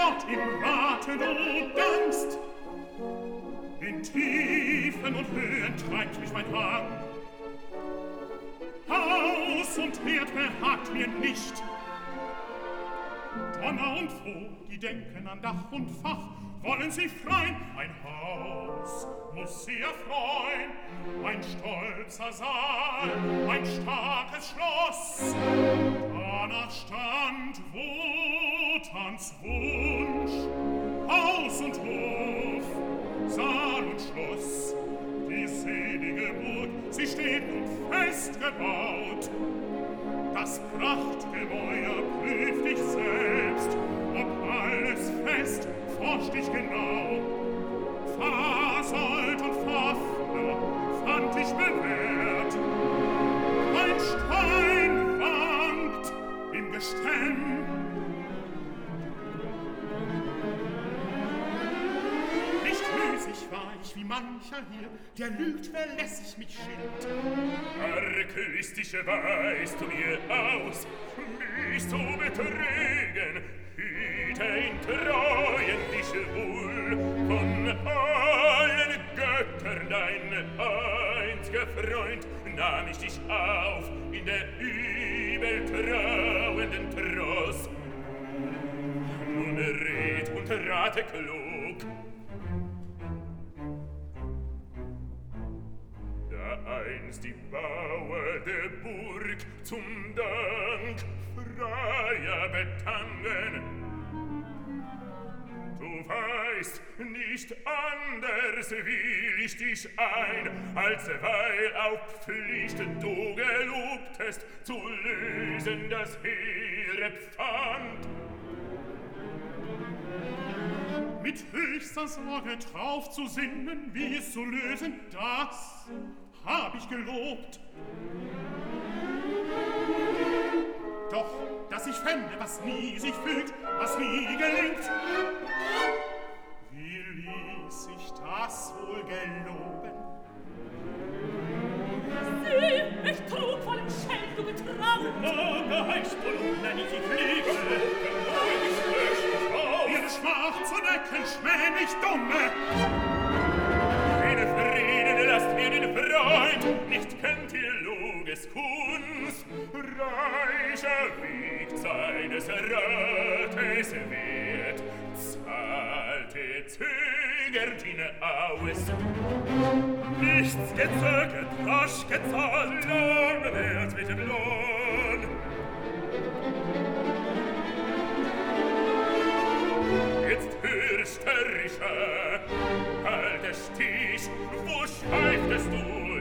fort im Warten und Angst. In Tiefen und Höhen treibt mich mein Hang. Haus und Herd behagt mir nicht. Donner und Froh, die denken an Dach und Fach, wollen sie freien. Mein Haus muss sie erfreuen, mein stolzer Saal, mein starkes Schloss. Danach stand Wotans Wunsch, Haus und Hof, Saal und Schloss. Die selige Burg, sie steht nun fest gebaut. Das Prachtgemäuer prüft ich selbst, ob alles fest, forscht ich genau. Fasold und Pfaffner fand ich bewährt. Ein Stein wankt im Gestein. Nicht müßig war ich wie mancher hier, der lügt, wer lässig mich schilt. Arglistig weißt du mir aus, mich zu betrügen, hüte in Treuen dich wohl, von allen Göttern dein einziger Freund, nahm ich dich auf in der übeltrauenden Tross. Nun red und rate klug, einst die Bauer der Burg zum Dank freier betangen. Du weißt, nicht anders will ich dich ein, als weil auf Pflicht du gelobtest, zu lösen das hehre Pfand. Mit höchster Sorge drauf zu sinnen, wie es zu lösen, das hab ich gelobt. Doch, dass ich fände, was nie sich fügt, was nie gelingt, wie ließ sich das wohl geloben? Sieh, ich trug vor dem Scheld, du betraut. Oh, geheißt du nun, nenn ich die Fliege. Ihre Schmach zu decken, schmäh nicht dumme. Keine Frieden, lasst mir den Freund, nicht kennt ihr Luges Kunst. Reicher wiegt seines Rates Wert, zahlte zögert ihn aus. Nichts gezögert, rasch gezahlt, lang wert mit dem Lohn. Jetzt hörst, Herrischer, halt der Stich, wo schweiftest du